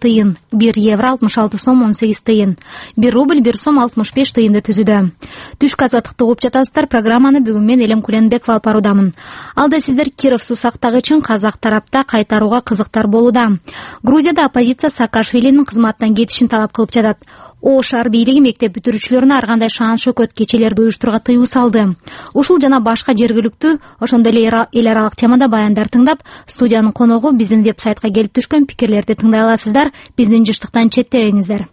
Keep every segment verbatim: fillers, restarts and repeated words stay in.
тыйын, бир евро алтымыш алты сом он сегиз тыйын, бир рубль бир сом алтымыш беш тыйынды түзүдө. Түшкү азаттыкты угуп жатасыздар. Программаны бүгүн мен Элем Куленбекова алып баруудамын. Алда сиздер Киров суу сактагычын казак тарапта кайтарууга кызыктар болууда. Грузияда оппозиция Саакашвилинин кызматтан кетишин талап кылып жатат. О шаар бийлиги мектеп бүтүрүүчүлөрүнө ар кандай шаан шөкөт кечелерди уюштурууга тыюу салды. Ушул жана башка жергиликтүү, ошондой эле эл аралык темада баяндар тыңдап, студиянын коногу биздин веб-сайтка келип түшкөн пикирлерди тыңдай аласыздар. Биздин жыштыктан четтебеңиздер.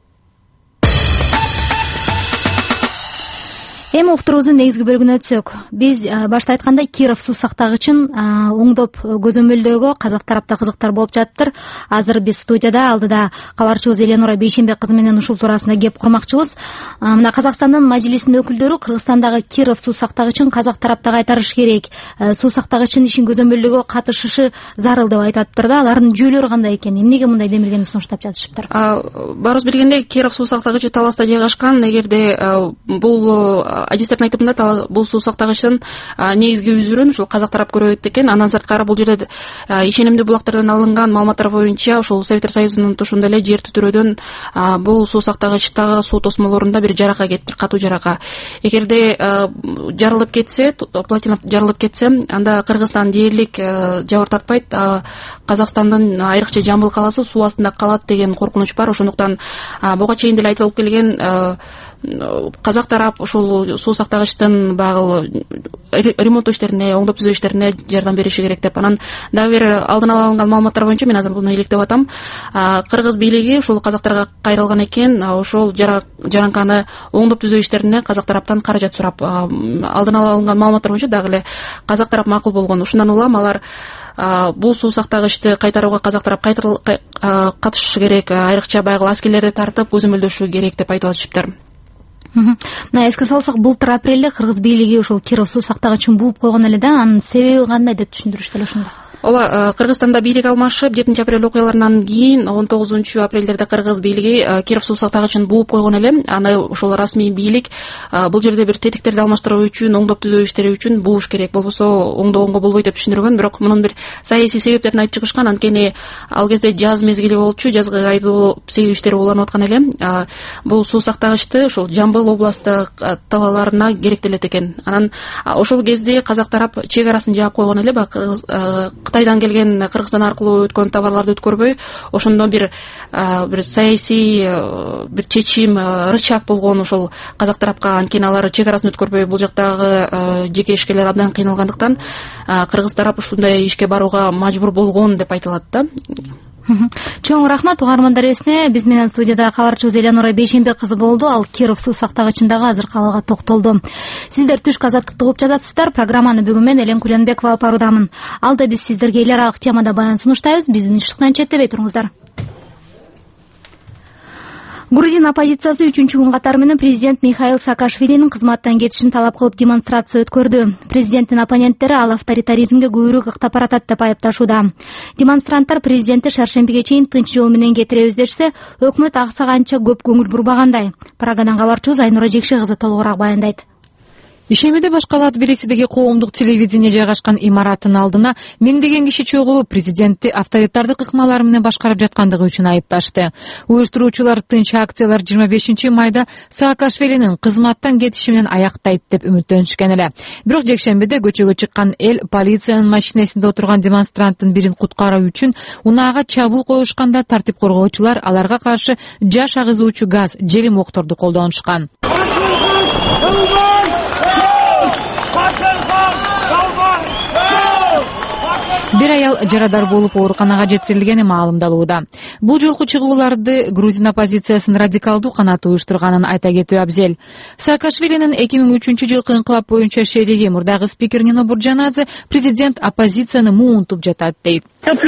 Эми уктуруубуздун негизги бөлүгүнө өтсөк, биз башта айткандай Киров суу сактагычын оңдоп көзөмөлдөөгө казак тарапта кызыктар болуп жатыптыр. Азыр биз студияда алдыда кабарчыбыз Эленора Бейшенбек кызы менен ушул туурасында кеп курмакчыбыз. Мына Казакстандын мажлисинин өкүлдөрү Кыргызстандагы Киров суу сактагычын казак тарапта кайтарыш керек, суу сактагычын ишин көзөмөлдөөгө катышышы зарыл деп айтатыптыр да. Алардын жүйөлөрү кандай экен? Эмнеге мындай демилгени сунуштап жатышыптыр? Баарыбыз билгендей, Киров суу сактагычы Таласта жайгашкан. Эгерде бул адистердин айтымында бул суу сактагычтын негизги үзүрүн ушул казак тарап көрөт экен. Андан сырткары бул жерде ишенимдүү булактардан алынган маалыматтар боюнча ушул Советтер Союзунун тушунда эле жер түтүрөөдөн бул суу сактагычтагы суу тосмолорунда бир жарака кетти, катуу жарака. Эгерде жарылып кетсе, плотина жарылып кетсе, анда Кыргызстан дээрлик жабыр тартпайт, Казакстандын айрыкча Жамбыл калаасы суу астында калат деген коркунуч бар. Ошондуктан буга чейин деле айтылып келген казак тарап ушул суу сактагычтын баягы ремонт иштерине, оңдоп түзөө иштерине жардам бериши керек деп. Анан дагы бир алдын ала алынган маалыматтар боюнча, мен азыр буну иликтеп атам, кыргыз бийлиги ушул казактарга кайрылган экен. Ошол жаранканы оңдоп түзөө иштерине казак тараптан каражат сурап, алдын ала алынган маалыматтар боюнча дагы эле казак тарап макул болгон. Ушундан улам алар бул суу сактагычты кайтарууга казак тарап катышышы керек, айрыкча баягы аскерлерди тартып көзөмөлдөшү керек деп айтып атышыптыр. Мына эске салсак, былтыр апрелде кыргыз бийлиги ушул Киров суу сактагычын бууп койгон эле да. Анын себеби кандай деп түшүндүрүштү эле ошондо. Ооба, Кыргызстанда бийлик алмашып, жетинчи апрель окуяларынан кийин он тогузунчу апрелдерде кыргыз бийлиги Киров суу сактагычын бууп койгон эле. Аны ошол расмий бийлик бул жерде бир тетиктерди алмаштыруу үчүн, оңдоп түзөө иштери үчүн бууш керек, болбосо оңдогонго болбойт деп түшүндүргөн. Бирок мунун бир саясий себептерин айтып чыгышкан. Анткени ал кезде жаз мезгили болчу, жазгы айдоо себеп иштери уланып аткан эле. Бул суу сактагычты ушул Жамбыл областы талааларына керектелет экен. Анан ошол кезде казак тарап чек арасын жаап койгон эле. Кытайдан келген, Кыргызстан аркылуу өткөн товарларды өткөрбөй, ошондо бир бир саясий бир чечим, рычаг болгон ошол казак тарапка. Анткени алар чек арасын өткөрбөй, бул жактагы жеке ишкерлер абдан кыйналгандыктан кыргыз тарап ушундай ишке барууга мажбур болгон деп айтылат да. Чоң рахмат угармандар эсине. Биз менен студияда кабарчыбыз Эленора Бейшенбек кызы болду. Ал Киров суу сактагычындагы азыркы абалга токтолду. Сиздер түшкү азаттыкты угуп жатасыздар. Программаны бүгүн мен Элем Куленбекова алып баруудамын. Алда биз сиздерге эл аралык темада баян сунуштайбыз. Биздин жыштыктан четтебей туруңуздар. Грузин оппозициясы үчүнчү күн катары менен президент Михаил Саакашвилинин кызматтан кетишин талап кылып демонстрация өткөрдү. Президенттин оппоненттери ал авторитаризмге көбүрөөк ыктап баратат деп айыпташууда. Демонстранттар президентти шаршембиге чейин тынч жол менен кетиребиз дешсе, өкмөт акса канча көп көңүл бурбагандай. Прагадан кабарчыбыз Айнура Жекше кызы толугураак баяндайт. Ишемеде башкала Тбилисидеги коомдук телевидение жайгашкан имараттын алдына миңдеген киши чогулуп, президентти авторитардык ыкмалары менен башкарып жаткандыгы үчүн айыпташты. Уюштуруучулар тынч акциялар жыйырма бешинчи майда Саакашвилинин кызматтан кетиши менен аяктайт деп үмүттөнүшкөн эле. Бирок жекшембиде көчөгө чыккан эл полициянын машинесинде отурган демонстранттын бирин куткаруу үчүн унаага чабуул коюшканда тартип коргоочулар аларга каршы жаш агызуучу газ, желим окторду колдонушкан. Бир аял жарадар болуп ооруканага жеткирилгени маалымдалууда. Бул жолку чыгууларды грузин оппозициясынын радикалдуу канаты уюштурганын айта кетүү абзел. Саакашвилинин эки миң үчүнчү жылкы инкылап боюнча шериги мурдагы спикер Нино Бурджанадзе президент оппозицияны муунтуп жатат дейт.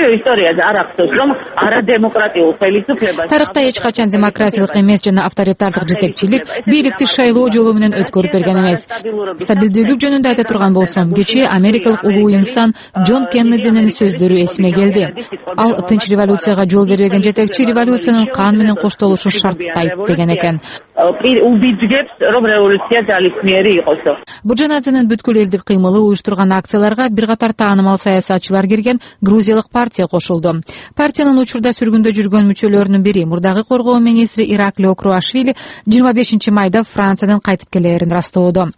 Тарыхта эч качан демократиялык эмес жана авторитардык жетекчилик бийликти шайлоо жолу менен өткөрүп берген эмес. Стабилдүүлүк жөнүндө айта турган болсом, кечээ америкалык улуу инсан Джон Кеннединин сөздөрү эсиме келди. Ал тынч революцияга жол бербеген жетекчи революциянын кан менен коштолушун шарттайт деген экен. убиджгებს, რომ რევოლუცია ძალისმიერი იყოსო. Буржанадзенин бүткүл элдик кыймылы уюштурган акцияларга бир катар таанымал саясатчылар кирген грузиялык партия кошулду. Партиянын учурда сүргүндө жүргөн мүчөлөрүнүн бири мурдагы коргоо министри Ираклио Круашвили жыйырма бешинчи майда Франциядан кайтып келээрин растоодо.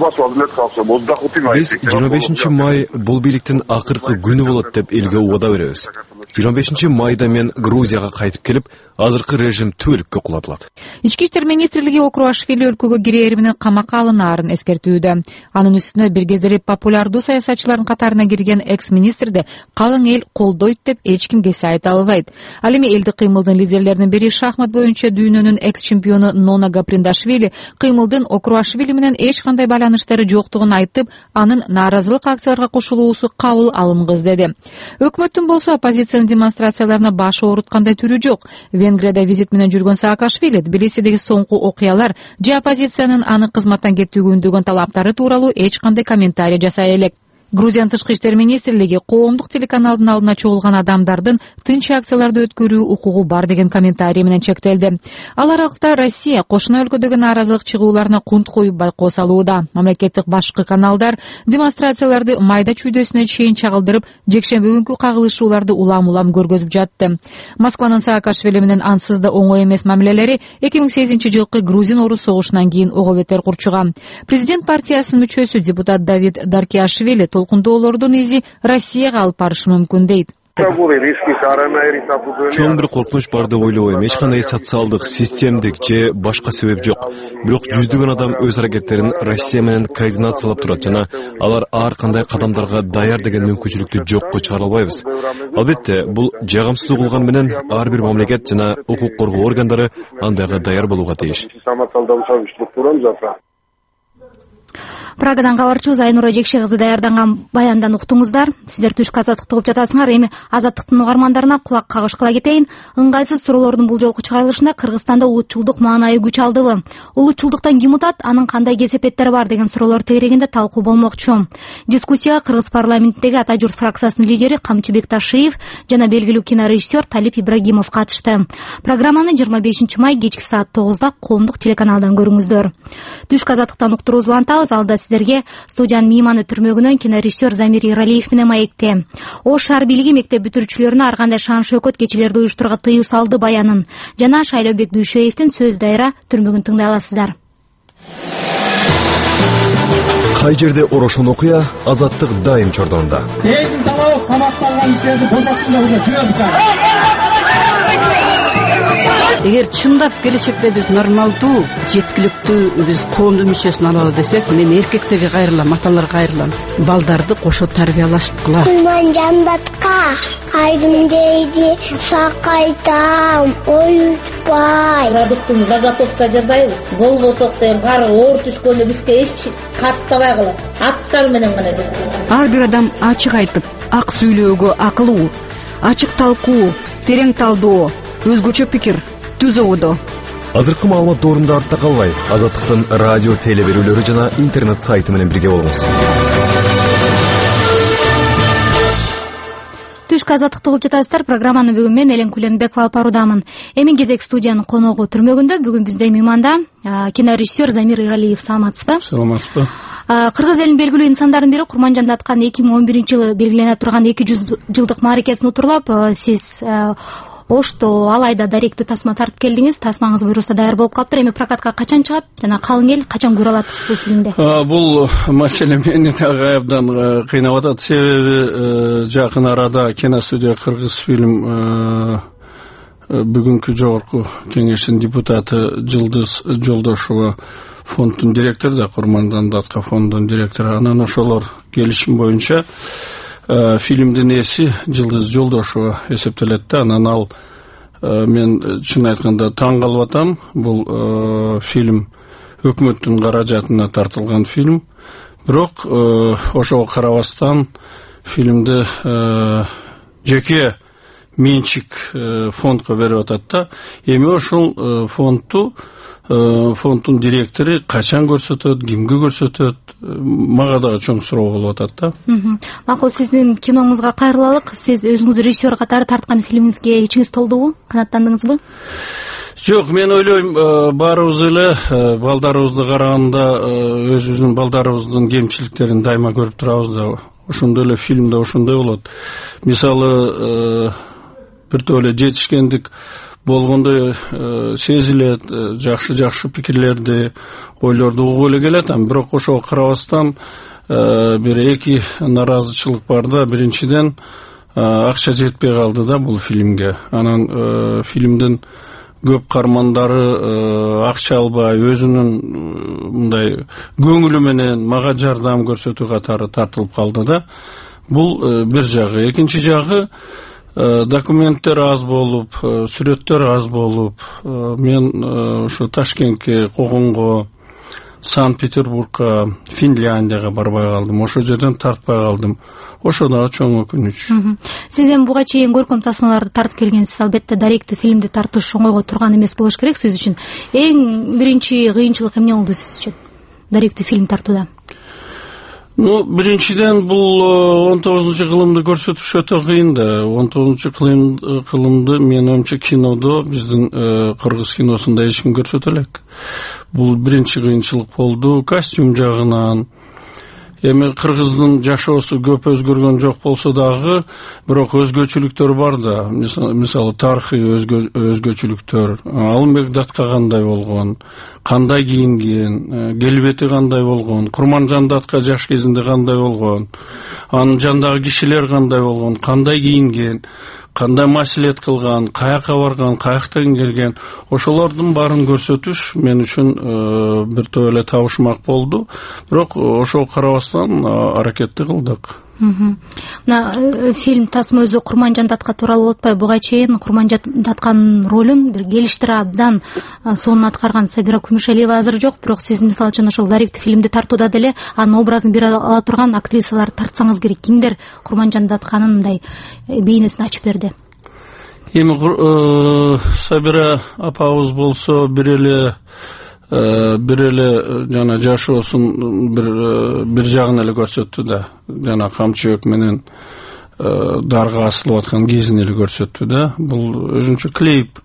Биз жыйырма бешинчи май бул бийликтин акыркы күнү болот деп элге убада беребиз. жыйырма бешинчи майда мен Грузияга кайтып келип, азыркы режим түбөлүккө кулатылат. Ички иштер министрлиги Круашвили өлкөгө кирээр менен камакка алынаарын эскертүүдө. Анын үстүнө бир кездери популярдуу саясатчылардын катарына кирген экс-министрди калың эл колдойт деп эч ким кесе айта албайт. Ал эми элдик кыймылдын лидерлеринин бири шахмат боюнча дүйнөнүн экс-чемпиону Нона Гаприндашвили кыймылдын Круашвили менен эч кандай байланыштары жоктугун айтып, анын нааразылык акцияларга кошулуусу кабыл алымга издеди. Өкмөттүн болсо оппозициянын демонстрацияларына баш ооруткандай түрү жок. Венгрияда визит менен жүргөн Саакашвили Тбилисидеги соңку окуялар же оппозициянын аны кызматтан кетүүгүндөгөн талаптары тууралуу эч кандай комментарий жасай элек. Грузиянын тышкы иштер министрлиги коомдук телеканалдын алдына чогулган адамдардын тынч акцияларды өткөрүү укугу бар деген комментарий менен чектелди. Ал аралыкта Россия кошуна өлкөдөгү нааразылык чыгууларына кунт коюп байкоо салууда. Мамлекеттик башкы каналдар демонстрацияларды майда чүйдөсүнө чейин чагылдырып, жекшемби күнкү кагылышууларды улам-улам көргөзүп жатты. Москванын Саакашвили менен ансыз да оңой эмес мамилелери эки миң сегизинчи жылкы грузин-орус согушунан кийин ого бетер курчуган. Президент партиясынын мүчөсү депутат Давид Даркиашвили толкундоолордун изи Россияга алып барышы мүмкүн дейт. Чоң бир коркунуч бар деп ойлобойм. Эч кандай социалдык, системдик же башка себеп жок. Бирок жүздөгөн адам өз аракеттерин Россия менен координациялап турат жана алар ар кандай кадамдарга даяр деген мүмкүнчүлүктү жокко чыгара албайбыз. Албетте, бул жагымсыз угулган менен ар бир мамлекет жана укук коргоо органдары андайга даяр болууга тийиш. Прагадан кабарчыбыз Айнура Жекше кызы даярданган баяндан уктуңуздар. Сиздер түшкү азаттыкты угуп жатасыңар. Эми азаттыктын угармандарына кулак кагышкыла кетейин. Ыңгайсыз суроолордун бул жолку чыгарылышында Кыргызстанда улутчулдук маанайы күч алдыбы? Улутчулдуктан ким утат? Анын кандай кесепеттери бар деген суроолор тегерегинде талкуу болмокчу. Дискуссияга Кыргыз парламентиндеги Ата журт фракциясынын лидери Камчыбек Ташиев жана белгилүү кинорежиссер Талип Ибрагимов катышты. Программаны жыйырма бешинчи май кечки саат тогузда коомдук телеканалдан көрүңүздөр. Түшкү азаттыктан уктуруубузду улантабыз. Алда сиздерге студиянын мейманы түрмөгүнөн кинорежиссер Замир Иралиев менен маекте. Ош шаар бийлиги мектеп бүтүрүүчүлөрүнө ар кандай шан шөкөт кечелерди уюштурууга тыюу салды баянын жана Шайлообек Дүйшөевдин сөз дайыра түрмөгүн тыңдай аласыздар. Кай жерде орошон окуя, азаттык дайым чордонда. Элдин талабы камакталган кишилерди бошотсун деп жүрөбүз. Эгер чындап келечекте биз нормалдуу, жеткиликтүү биз коомдун мүчөсүн алабыз десек, мен эркектерге кайрылам, аталарга кайрылам. Балдарды кошо тарбиялаштыкыла. Мен жандатка айдым дейди, сакайтам, оютпай. Продуктун заготовка жасайбыз. Болбосок дейм, кары оор түшкөндө бизге эч каттабайгыла. Аттар менен гана. Ар бир адам ачык айтып, ак сүйлөөгө акылуу, ачык талкуу, терең талдоо, өзгөчө пикир түзүүдө. Азыркы маалымат доорунда артта калбай, азаттыктын радио теле берүүлөрү жана интернет сайты менен бирге болуңуз. Түшкү азаттыкты угуп жатасыздар. Программаны бүгүн мен Элен Куленбекова алып баруудамын. Эми кезек студиянын коногу түрмөгүндө. Бүгүн бизде мейманда кинорежиссер Замир Иралиев. Саламатсызбы? Саламатсызбы. Кыргыз элинин белгилүү инсандардын бири Курманжанда аткан эки миң он биринчи жылы белгилене турган эки жүз жылдык мааракесин утурлап, сиз Ошто алайда даректүү тасма тартып келдиңиз. Тасмаңыз буюрса даяр болуп калыптыр. Эми прокатка качан чыгат жана калың эл качан көрө алат бул фильмди? Бул маселе мени дагы абдан кыйнап атат. Себеби жакын арада киностудия Кыргыз фильм бүгүнкү жогорку кеңештин депутаты Жылдыз Жолдошова, фонддун директору да, Курманжанда аткан фонддун директору, анан ошолор келишим боюнча фильмдин ээси Жылдыз Жолдошова эсептелет да. Анан ал мен чын айтканда таң калып атам. Бул фильм өкмөттүн каражатына тартылган фильм. Бирок ошого карабастан фильмди жеке менчик фондко берип атат да. Эми ошол фондду фонддун директору качан көрсөтөт, кимге көрсөтөт, мага дагы чоң суроо болуп атат да. Макул, сиздин киноңузга кайрылалык. Сиз өзүңүз режиссер катары тарткан фильмиңизге ичиңиз толдубу? Канааттандыңызбы? Жок, мен ойлойм, баарыбыз эле балдарыбызды караганда өзүбүздүн балдарыбыздын кемчиликтерин дайыма көрүп турабыз да. Ошондой эле фильмде ошондой болот. Мисалы, биртип эле жетишкендик болгондой сезилет, жакшы-жакшы пикирлерди, ойлорду угуп эле келет, бирок ошого карабастан бир эки наразычылык бар да. Биринчиден, акча жетпей калды да бул фильмге. Анан фильмдин көп кармандары акча албай, өзүнүн мындай көңүлү менен мага жардам көрсөтүү катары тартылып калды да. Бул бир жагы. Экинчи жагы, документтер аз болуп, сүрөттөр аз болуп, мен ушу Ташкентке, Когонго, Санкт-Петербургка, Финляндияга барбай калдым. Ошол жерден тартпай калдым. Ошо дагы чоң өкүнүч. Сиз эми буга чейин көркөм тасмаларды тартып келгенсиз. Албетте даректүү фильмди тартыш оңойго турган эмес болуш керек сиз үчүн. Эң биринчи кыйынчылык эмне болду сиз үчүн даректүү фильм тартууда? Ну, биринчиден бул он тогузунчу кылымды көрсөтүш өтө кыйын да. он тогузунчу кылымды мен оюмча кинодо, биздин кыргыз киносунда эч ким көрсөтө элек. Бул биринчи кыйынчылык болду. Костюм жагынан, эми кыргыздын жашоосу көп өзгөргөн жок болсо дагы, бирок өзгөчөлүктөр бар да. Мисалы, тарыхый өзгөчөлүктөр. Алымбек Датка кандай болгон, кандай кийинген, келбети кандай болгон, Курманжан Датка жаш кезинде кандай болгон, анын жандагы кишилер кандай болгон, кандай кийинген, кандай маселет кылган, каяка барган, каяктан келген, ошолордун баарын көрсөтүш мен үчүн бир топ эле табышмак болду. Бирок ошого карабастан аракетти кылдык. Мына фильм тасма өзү Курманжан Датка тууралуу болуп атпайбы? Буга чейин Курманжан Датканын ролун бир келиштире абдан сонун аткарган Сабира Күмүшалиева азыр жок, бирок сиз мисалы үчүн ошол даректүү фильмди тартууда деле анын образын бере ала турган актрисаларды тартсаңыз керек. Кимдер Курманжан Датканын мындай бейнесин ачып берди? Эми Сабира апабыз болсо бир эле бир эле жана жашоосун бир бир жагын эле көрсөттү да. Жана камчы өк менен дарга асылып аткан кезин эле көрсөттү да. Бул өзүнчө клейп.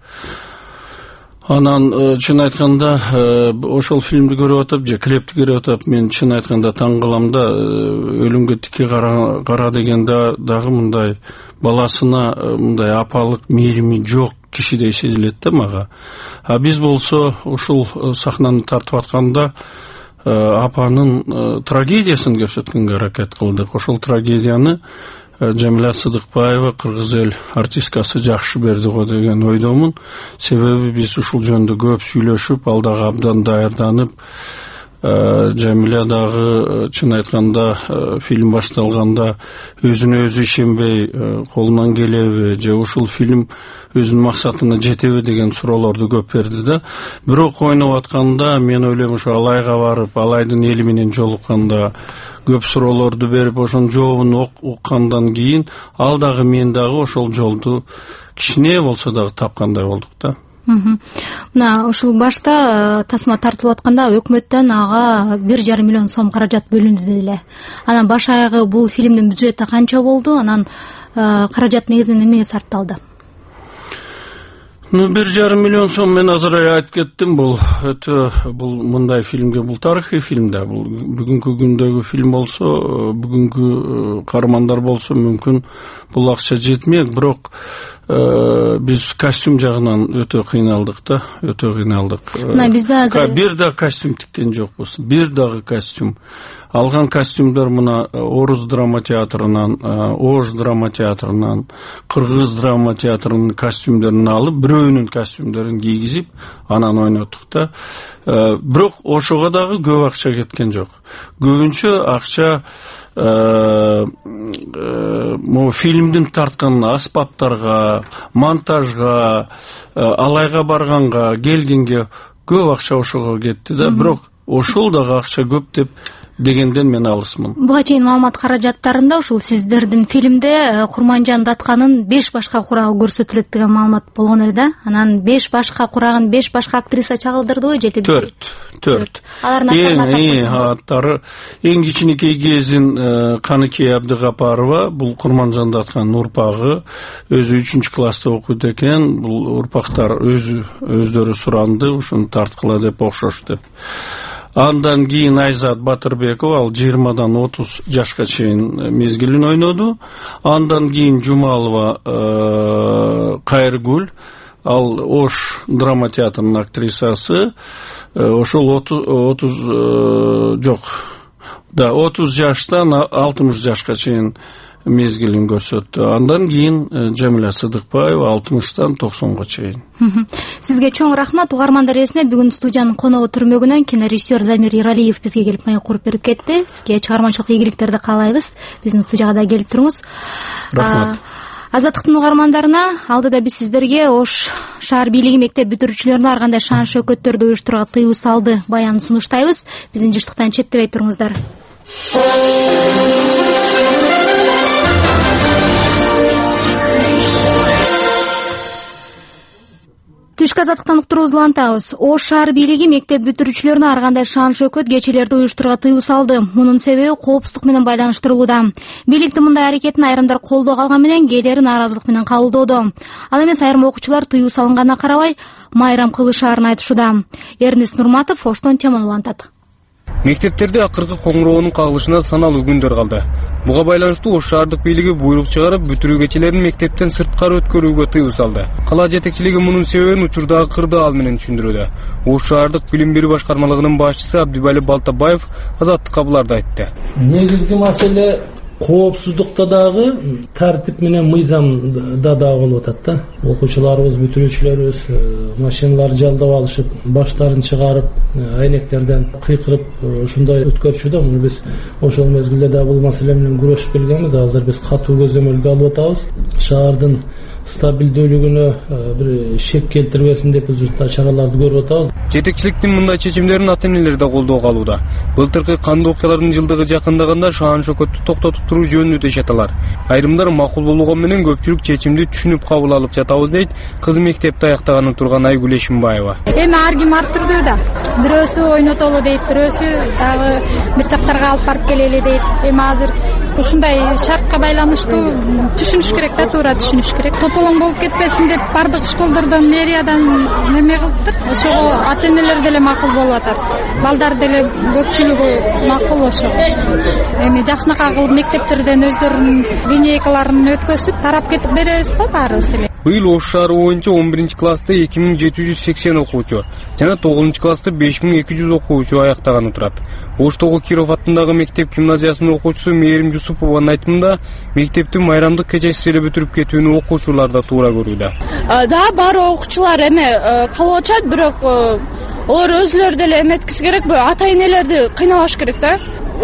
Анан чын айтканда ошол фильмди көрүп атып, же клипти көрүп атып, мен чын айтканда таң калам да. Өлүмгө тики кара дегенде дагы мындай баласына мындай апалык мээрими жок кишидей сезилет да мага. А биз болсо ушул сахнаны тартып атканда апанын трагедиясын көрсөткөнгө аракет кылдык. Ошол трагедияны Жамиля Сыдыкбаева, кыргыз эл артисткасы жакшы берди го деген ойдомун. Себеби биз ушул жөнүндө көп сүйлөшүп, ал дагы абдан даярданып, Жамиля дагы чын айтканда фильм башталганда өзүнө өзү ишенбей, колунан келеби же ушул фильм өзүнүн максатына жетеби деген суроолорду көп берди да. Бирок ойноп атканда мен ойлойм, ошо Алайга барып, Алайдын эли менен жолукканда көп суроолорду берип, ошонун жообун уккандан кийин ал дагы мен дагы ошол жолду кичине болсо дагы тапкандай болдук да. Мына ушул башта тасма тартылып атканда өкмөттөн ага бир жарым миллион сом каражат бөлүндү деле. Анан баш аягы бул фильмдин бюджети канча болду? Анан каражат негизинен эмнеге сарпталды? Ну, бир жарым миллион сом мен азыр айтып кеттим. Бул өтө бул мындай фильмге, бул тарыхый фильм да. Бул бүгүнкү күндөгү фильм болсо, бүгүнкү каармандар болсо мүмкүн бул акча жетмек, бирок биз костюм жагынан өтө кыйналдык да, өтө кыйналдык. Мына бизде азыр бир да костюм тиккен жокпуз. Бир дагы костюм. Алган костюмдар мына Орус драма театрынан, Ош драма театрынан, Кыргыз драма театрынын костюмдарын алып, бирөөнүн костюмдарын кийгизип, анан ойноттук да. Бирок ошого дагы көп акча кеткен жок. Көбүнчө акча могу фильмдин тарткан аспаптарга, монтажга, Алайга барганга, келгенге көп акча ошого кетти да. Бирок ошол дагы акча көп деп дегенден мен алысмын. Буга чейин маалымат каражаттарында ушул сиздердин фильмде Курманжан Датканын беш башка курагы көрсөтүлөт деген маалымат болгон эле да. Анан беш башка курагын беш башка актриса чагылдырдыбы же төрт төрт Алардын аттары эң кичинекей кезин Каныкей Абдыгапарова, бул Курманжан Датканын урпагы, өзү үчүнчү класста окуйт экен. Бул урпактар өзү өздөрү суранды, ушуну тарткыла деп окшош деп. Андан кийин Айзат Батырбекова, ал жыйырмадан отуз жашка чейин мезгилин ойноду. Андан кийин Жумалова Кайыргүл, ал Ош драма театрынын актрисасы. Ошол отуз жок, да отуз жаштан алтымыш жашка чейин мезгилин көрсөттү. Андан кийин Жамиля Сыдыкбаева алтымыштан токсонго чейин. Сизге чоң рахмат. Угармандар эсине бүгүн студиянын коногу түрмөгүнөн кинорежиссер Замир Иралиев бизге келип маек куруп берип кетти. Сизге чыгармачылык ийгиликтерди каалайбыз. Биздин студияга да келип туруңуз. Рахмат. Азаттыктын угармандарына алдыда биз сиздерге Ош шаар бийлиги мектеп бүтүрүүчүлөрүнө ар кандай шан шөкөттөрдү уюштурууга тыюу салды баянын сунуштайбыз. Биздин жыштыктан четтебей туруңуздар. Түшкү азаттыктан уктуруубузду улантабыз. Ош шаар бийлиги мектеп бүтүрүүчүлөрүнө ар кандай шан шөкөт кечелерди уюштурууга тыюу салды. Мунун себеби коопсуздук менен байланыштырылууда. Бийликтин мындай аракетин айрымдар колдоо калган менен кээдери нааразылык менен кабылдоодо. Ал эмес айрым окуучулар тыюу салынганына карабай майрам кылышаарын айтышууда. Эрнис Нурматов Оштон теманы улантат. Мектептерде акыркы коңуроонун кагылышына саналуу күндөр калды. Буга байланыштуу Ош шаардык бийлиги буйрук чыгарып, бүтүрүү кечелерин мектептен сырткары өткөрүүгө тыюу салды. Кала жетекчилиги мунун себебин учурдагы кырдаал менен түшүндүрүүдө. Ош шаардык билим берүү башкармалыгынын башчысы Абдибали Балтабаев азаттыкка буларды айтты. Негизги маселе коопсуздукта дагы, тартип менен мыйзамда дагы болуп атат да. Окуучуларыбыз, бүтүрүүчүлөрүбүз машиналар жалдап алышып, баштарын чыгарып, айнектерден кыйкырып ушундай өткөрчү да. Муну биз ошол мезгилде да бул маселе менен күрөшүп келгенбиз. Азыр биз катуу көзөмөлгө алып атабыз. Шаардын стабилдүүлүгүнө бир шек келтирбесин деп биз чараларды көрүп атабыз. Жетекчиликтин мындай чечимдерин ата-энелер да колдоого алууда. Былтыркы кандуу окуялардын жылдыгы жакындаганда шаан шөкөттү токтотуп туруу жөнүндө дешет алар. Айрымдар макул болгон менен көпчүлүк чечимди түшүнүп кабыл алып жатабыз дейт кызы мектепти аяктаганы турган Айгүл Эшимбаева. Эми ар ким ар түрдүү да. Бирөөсү ойнотолу дейт, бирөөсү дагы бир жактарга алып барып келели дейт. Эми азыр ушундай шартка байланыштуу түшүнүш керек да, туура түшүнүш керек. Тополоң болуп кетпесин деп бардык школдордон, мэриядан неме кылыптыр. Ошого ата-энелер деле макул болуп атат. Балдар деле көпчүлүгү макул ошого. Эми жакшынакай кылып мектептерден өздөрүнүн линейкаларын өткөзүп, тарап кетип беребиз го баарыбыз эле. Быйыл Ош шаары боюнча он биринчи класста эки миң жети жүз сексен окуучу жана тогузунчу класста беш миң эки жүз окуучу аяктаганы турат. Оштогу Киров аттындагы мектеп гимназиясынын окуучусу Мээрим Жусупованын айтымында, мектепти майрамдык кечесиз эле бүтүрүп кетүүнү окуучулар да туура көрүүдө. Да, бар окуучулар эме кылып атышат, бирок олар өзүлөрү деле эметкиси керек, ата-энелерди кыйнабаш керек да.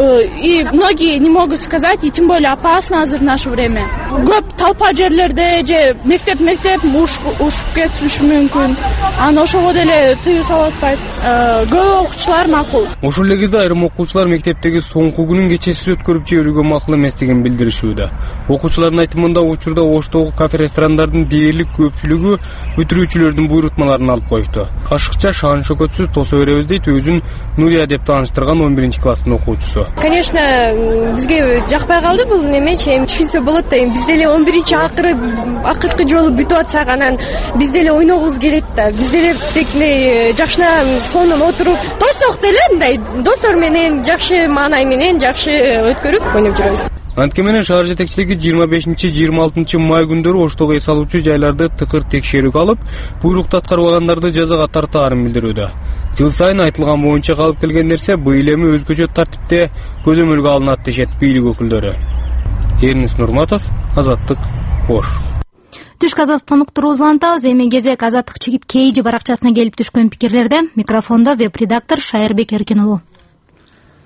И многие не могут сказать, и тем более опасно азыр в наше время. Көп толпа жерлерде же мектеп-мектеп ушуп кетиши мүмкүн. Аны ошого деле тыюу салып атпайт. Көп окуучулар макул. Ошол эле кезде айрым окуучулар мектептеги соңку күнүн кечесиз өткөрүп жиберүүгө макул эместигин билдиришүүдө. Окуучулардын айтымында учурда Оштогу кафе-ресторандардын дээрлик көпчүлүгү бүтүрүүчүлөрдүн буйрутмаларын алып коюшту. Ашыкча шаан шөкөтсүз тосо беребиз дейт өзүн Нурия деп тааныштырган он биринчи класстын окуучусу. Конечно, бизге жакпай калды бул немечи, эми түшүнсө болот да. Биз деле он биринчи акыры акыркы жолу бүтүп атсак, анан биз деле ойногубуз келет да. Биз деле текне жакшына сонун отуруп, досок деле мындай достор менен жакшы маанай менен жакшы өткөрүп ойноп жүрөбүз. Антке менен шаар жетекчилиги жыйырма бешинчи жыйырма алтынчы май күндөрү Оштого эс алуучу жайларды тыкыр текшерүүгө алып, буйрукту аткарбагандарды жазага тартаарын билдирүүдө. Жыл сайын айтылган боюнча калып келген нерсе быйыл эми өзгөчө тартипте көзөмөлгө алынат дешет бийлик өкүлдөрү. Эрнис Нурматов, Азаттык, Ош. Түшкү азаттыктан уктуруубузду улантабыз. Эми кезек Азаттык чигит Кейжи баракчасына келип түшкөн пикирлерде. Микрофондо веб-редактор Шайырбек Эркин уулу.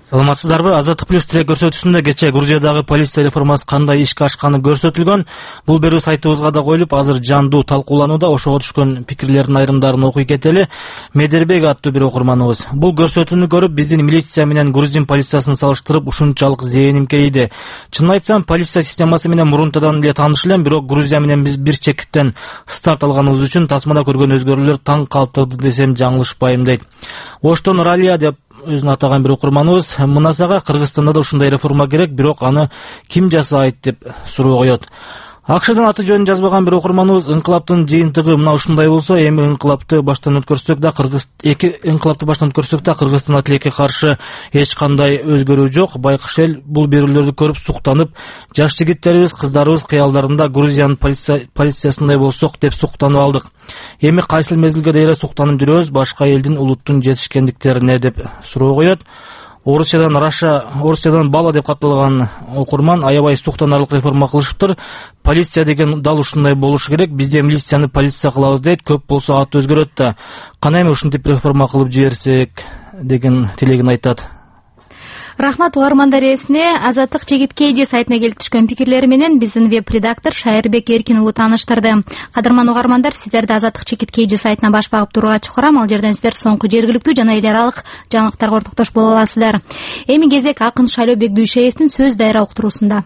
Саламатсыздарбы? Азаттык плюс тиле көрсөтүүсүндө кечээ Грузиядагы полиция реформасы кандай ишке ашканы көрсөтүлгөн. Бул берүү сайтыбызга да коюлуп, азыр жандуу талкууланууда. Ошого түшкөн пикирлердин айрымдарын окуй кетели. Медербек аттуу бир окурманыбыз. Бул көрсөтүүнү көрүп, биздин милиция менен грузин полициясын салыштырып, ушунчалык зээним кейди. Чынын айтсам, полиция системасы менен мурунтадан эле тааныш элем, бирок Грузия менен биз бир чекиттен старт алганыбыз үчүн тасмада көргөн өзгөрүүлөр таң калтырды десем жаңылышпайм дейт. Оштон Ралия деп өзүн атаган бир окурманыбыз. Мынасага Кыргызстанда да ушундай реформа керек, бирок аны ким жасайт деп суроо коет. Акшдан аты жөнүн жазбаган бир окурманыбыз ыңкылаптын жыйынтыгы мына ушундай болсо, эми ыңкылапты баштан өткөрсөк да Кыргыз эки ыңкылапты баштан өткөрсөк да Кыргызстанда тилекке каршы эч кандай өзгөрүү жок. Байкыш эл бул берүүлөрдү көрүп суктанып, жаш жигиттерибиз, кыздарыбыз кыялдарында Грузиянын полиция полициясындай болсок деп суктанып алдык. Эми кайсыл мезгилге дейре суктанып жүрөбүз, башка элдин улуттун жетишкендиктерине деп суроо коет. Орусиядан Раша, Орусиядан Бала деп катталган окурман аябай суктанарлык реформа кылышыптыр. Полиция деген дал ушундай болушу керек. Бизде милицияны полиция кылабыз дейт, көп болсо аты өзгөрөт да. Кана эми ушинтип реформа кылып жиберсек деген тилегин айтат. Рахмат угармандар ээсине. Азаттык Чегиткейди сайтына келип түшкөн пикирлери менен биздин веб-редактор Шайырбек Эркин уулу тааныштырды. Кадырман угармандар, сиздерди Азаттык Чегиткейди сайтына баш багып турууга чакырам. Ал жерден сиздер соңку жергиликтүү жана эл аралык жаңылыктарга ортоктош боло аласыздар. Эми кезек акын Шайлообек Дүйшеевдин сөз дайра уктуруусунда.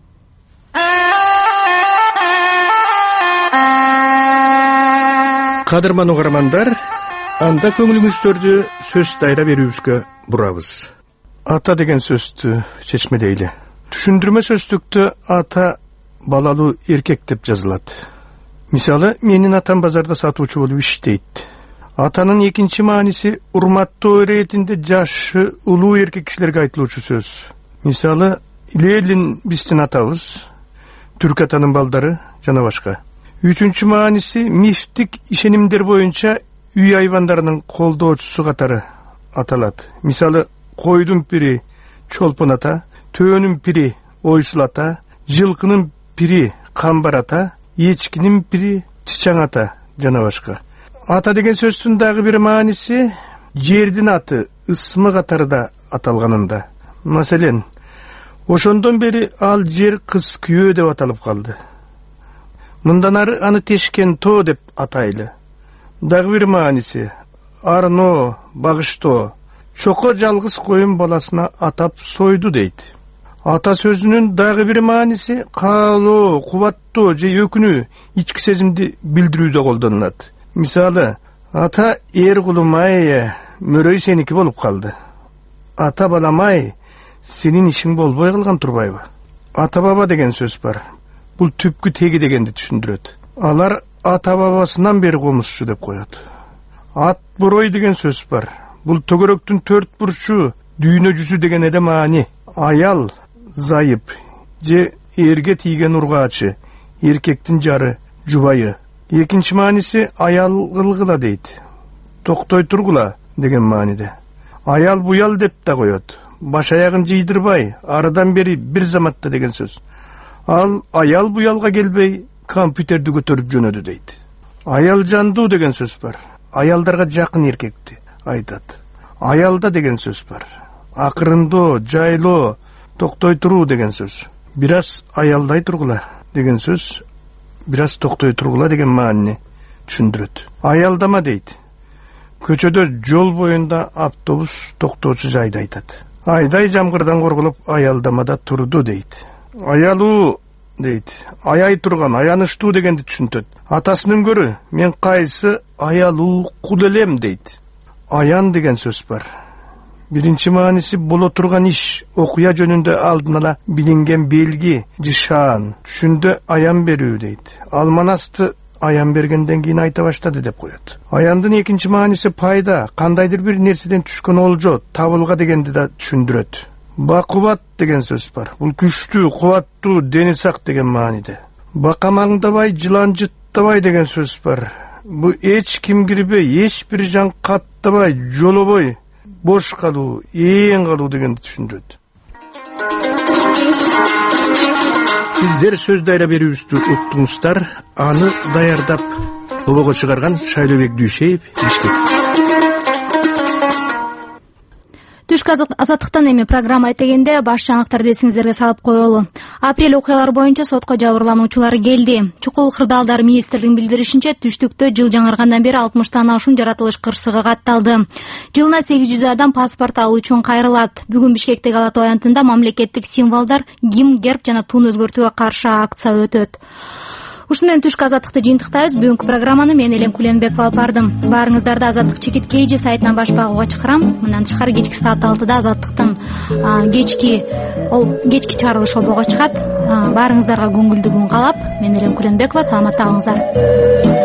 Кадырман угармандар, анда көңүлүңүздөрдү сөз дайра берүүбүзгө бурабыз. Ата деген сөздү чечмедейли. Түшүндүрмө сөздүктө ата балалуу эркек деп жазылат. Мисалы, менин атам базарда сатуучу болуп иштейт. Атанын экинчи мааниси урматтоо иретинде жашы улуу эркек кишилерге айтылуучу сөз. Мисалы, Ленин биздин атабыз, түрк атанын балдары жана башка. Үчүнчү мааниси мифтик ишенимдер боюнча үй айбандарынын колдоочусу катары аталат. Мисалы, койдун пири чолпон ата, төөнүн пири ойсул ата, жылкынын пири камбар ата, эчкинин пири чычаң ата жана башка. Ата деген сөздүн дагы бир мааниси жердин аты ысмы катарда аталганында. Маселен, ошондон бери ал жер кыз күйөө деп аталып калды. Мындан ары аны тешкен тоо деп атайлы. Дагы бир мааниси арно, багыштоо. Чоко жалгыз коюн баласына атап сойду дейт. Ата сөзүнүн дагы бир мааниси каалоо, кубаттоо же өкүнүү, ички сезимди билдирүүдө колдонулат. Мисалы, ата эр кулумай, мөрөй сеники болуп калды. Ата баламай, сенин ишиң болбой калган турбайбы? Ата баба деген сөз бар. Бул түпкү теги дегенди түшүндүрөт. Алар ата бабасынан бери комузчу деп коет. Ат борой деген сөз бар. Бул төгөрөктүн төрт бурчу, дүйнө жүзү деген эле маани. Аял, зайып, же эрге тийген ургаачы, эркектин жары, жубайы. Экинчи мааниси аял кылгыла дейт. Токтой тургула деген мааниде. Аял буял деп да коет. Баш аягын жыйдырбай, арыдан бери бир заматта деген сөз. Ал аял буялга келбей, компьютерди көтөрүп жөнөдү дейт. Аял жандуу деген сөз бар. Аялдарга жакын эркекти айтат. Аялда деген сөз бар. Акырындоо, жайлоо, токтой туруу деген сөз. Бир аз аялдай тургула деген сөз, бир аз токтой тургула деген маанини түшүндүрөт. Аялдама дейт. Көчөдө жол боюнда автобус токтоочу жайды айтат. Айдай жамгырдан корголуп аялдамада турду дейт. Аялуу дейт. Аяй турган, аянычтуу дегенди түшүнтөт. Атасынын көрү, мен кайсы аялуу кул элем дейт. Аян деген сөз бар. Биринчи мааниси боло турган иш, окуя жөнүндө алдын ала билинген белги, жышаан, түшүндө аян берүү дейт. Алманасты аян бергенден кийин айта баштады деп коет. Аяндын экинчи мааниси пайда, кандайдыр бир нерседен түшкөн олжо, табылга дегенди да түшүндүрөт. Бакубат деген сөз бар. Бул күчтүү, кубаттуу, дени сак деген мааниде. Бакамаңдабай, жылан жыттабай деген сөз бар. Бу эч ким кирбей, эч бир жан каттабай, жолобой, бош калуу, ээн калуу дегенди түшүндүрөт. Сиздер сөз дайра берүүбүздү уктуңуздар. Аны даярдап тобого чыгарган Шайлообек Дүйшеев, Бишкек. Түшкү азаттыктан эми программа этегенде баш жаңылыктарды эсиңиздерге салып коелу. Апрель окуялары боюнча сотко жабырлануучулар келди. Чукул Кырдаалдар министрлигинин билдиришинче, түштүктө жыл жаңыргандан бери алтымыштан ашуун жаратылыш кырсыгы катталды. Жылына сегиз жүз адам паспорт алуу үчүн кайрылат. Бүгүн Бишкектеги Ала Тоо аянтында мамлекеттик символдор, гимн, герб жана тун өзгөртүүгө каршы акция өтөт. Ушуну менен түшкү азаттыкты жыйынтыктайбыз. Бүгүнкү программаны мен Элем Куленбекова алып бардым. Баарыңыздарды Азаттык чекит Кейжи сайтынан баш багууга чакырам. Мындан тышкары кечки саат алтыда Азаттыктын кечки кечки чыгарылышы обого чыгат. Баарыңыздарга көңүлдүү күн каалап, мен Элем Куленбекова, саламатта калыңыздар.